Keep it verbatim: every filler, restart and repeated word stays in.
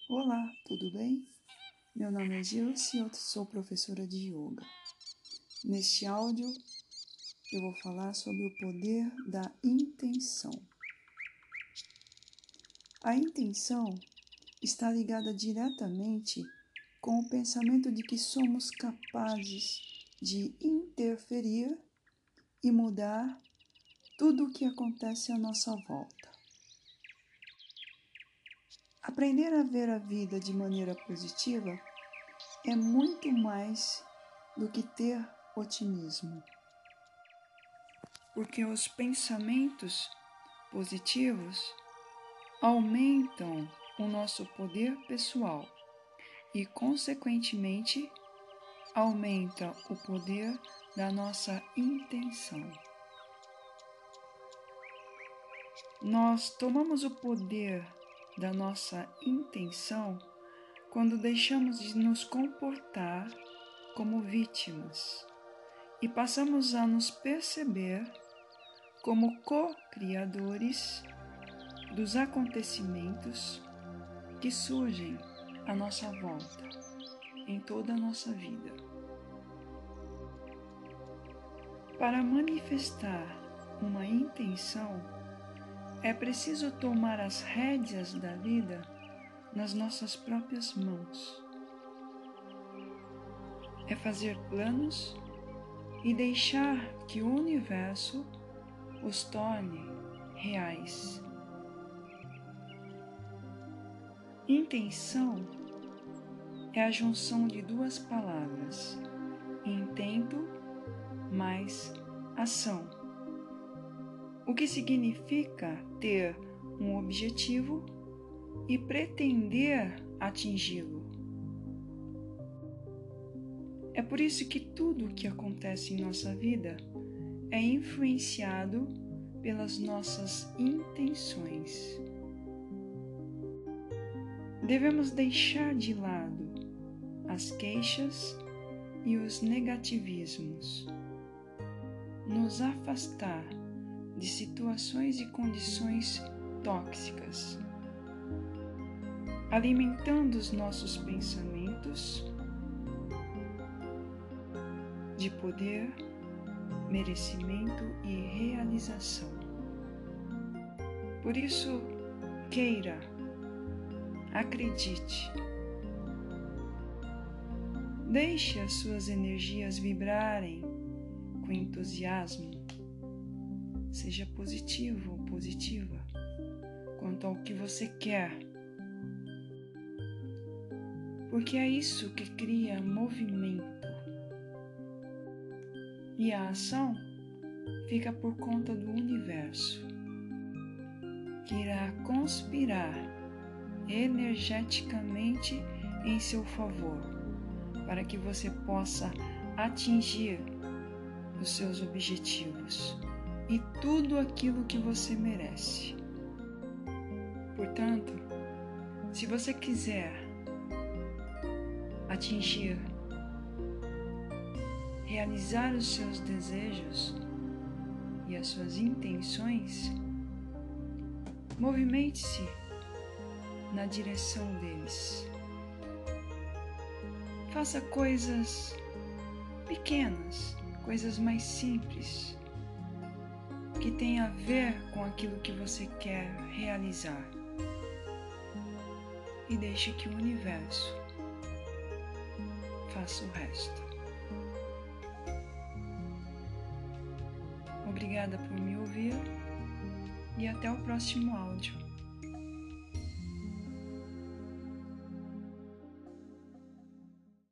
Olá, tudo bem? Meu nome é Gilce e eu sou professora de yoga. Neste áudio, eu vou falar sobre o poder da intenção. A intenção está ligada diretamente com o pensamento de que somos capazes de interferir e mudar tudo o que acontece à nossa volta. Aprender a ver a vida de maneira positiva é muito mais do que ter otimismo. Porque os pensamentos positivos aumentam o nosso poder pessoal e, consequentemente, aumenta o poder da nossa intenção. Nós tomamos o poder da nossa intenção quando deixamos de nos comportar como vítimas e passamos a nos perceber como co-criadores dos acontecimentos que surgem à nossa volta, em toda a nossa vida. Para manifestar uma intenção, é preciso tomar as rédeas da vida nas nossas próprias mãos. É fazer planos e deixar que o universo os torne reais. Intenção é a junção de duas palavras, intento mais ação, o que significa ter um objetivo e pretender atingi-lo. É por isso que tudo o que acontece em nossa vida é influenciado pelas nossas intenções. Devemos deixar de lado as queixas e os negativismos, nos afastar de situações e condições tóxicas, alimentando os nossos pensamentos de poder, merecimento e realização. Por isso, queira, acredite, deixe as suas energias vibrarem com entusiasmo, seja positivo ou positiva quanto ao que você quer, porque é isso que cria movimento. E a ação fica por conta do universo, que irá conspirar energeticamente em seu favor, para que você possa atingir os seus objetivos e tudo aquilo que você merece. Portanto, se você quiser atingir realizar os seus desejos e as suas intenções, movimente-se na direção deles. Faça coisas pequenas, coisas mais simples, que tenham a ver com aquilo que você quer realizar. E deixe que o universo faça o resto. Obrigada por me ouvir e até o próximo áudio.